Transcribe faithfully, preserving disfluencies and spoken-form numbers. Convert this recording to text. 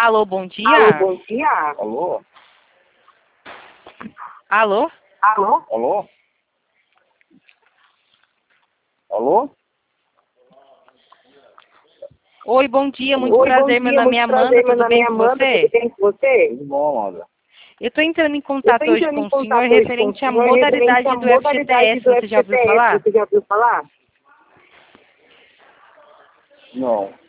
Alô, bom dia. Alô, bom dia. Alô? Alô? Alô? Alô? Alô? Oi, bom dia, muito Oi, prazer, bom meu dia, nome é muito Amanda, prazer, meu tudo nome bem é com Amanda, você? tudo bem com você? Tudo bom, Amanda? Eu tô entrando em Eu contato tô hoje entrando com em o contato senhor hoje com o referente à senhor referente modalidade à do F G T modalidade S, do você já ouviu F G T S, falar? você já ouviu falar? Não.